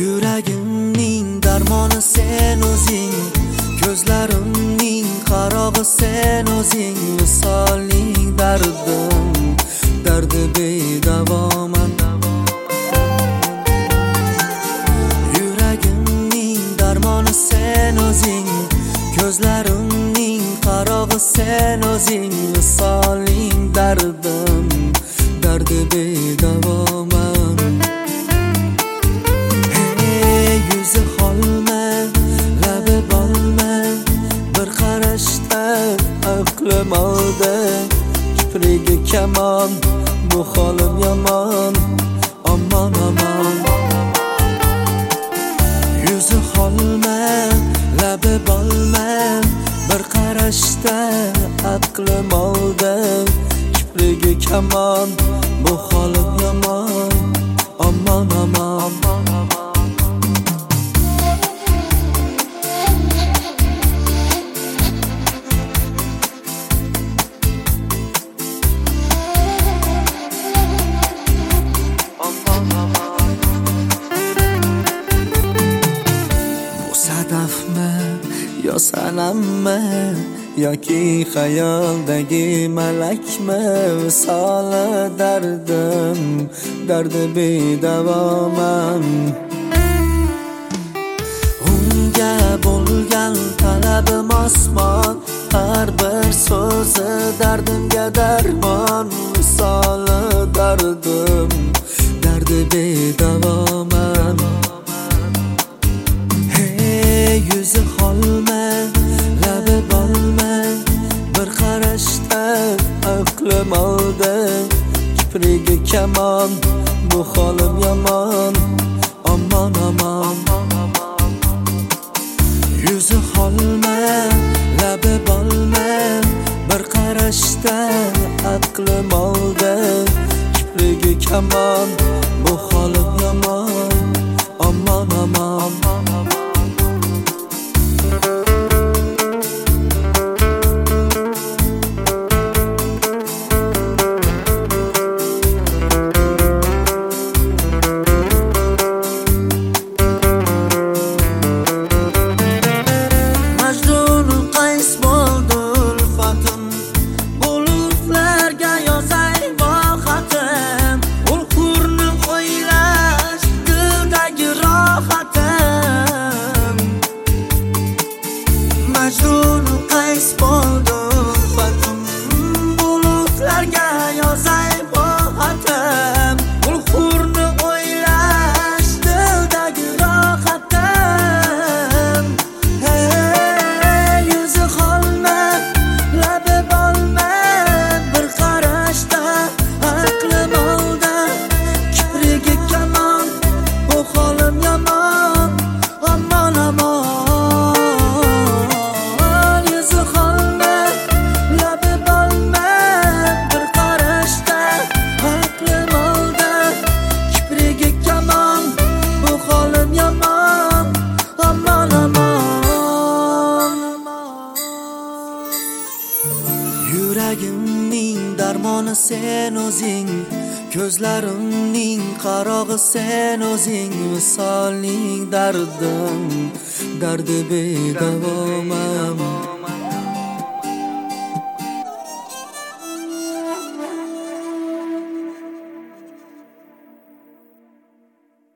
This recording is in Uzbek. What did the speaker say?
Yuragimning darmoni sen o'zing, ko'zlarimning qarog'i sen o'zing, visoling dardim, dardi bedavoman. Yuragimning darmoni sen o'zing, ko'zlarimning qarog'i sen o'zing, visoling dardim, dardi bedavoman. Yuzi holma, labi bolma, bir qarashda aqlim oldi, kiprigi kamon, bu holim yomon, aman aman. Yuzi holma, labi bolma, bir qarashda aqlim oldi, kiprigi kamon, bu holim yomon, aman aman. Sadafmi yo sanammi yoki xayoldagi malakmi, visoli dardim, dardi bedavoman. Unga bo'lgan talabim osmon, har bir so'zi dardimga darmon, visoli dardim, dardi bedavoman. Yuzi holma, labi bolma, bir qarashda aqlim oldi, kiprigi kamon, bu holim yomon, aman aman. Yuzi holma, labi bolma, bir qarashda aqlim oldi, kiprigi kamon, bu holim yomon, aman aman. Yuragimning darmoni sen o'zing, ko'zlarimning qarog'i sen o'zing, visoling dardim, dardi bedavoman.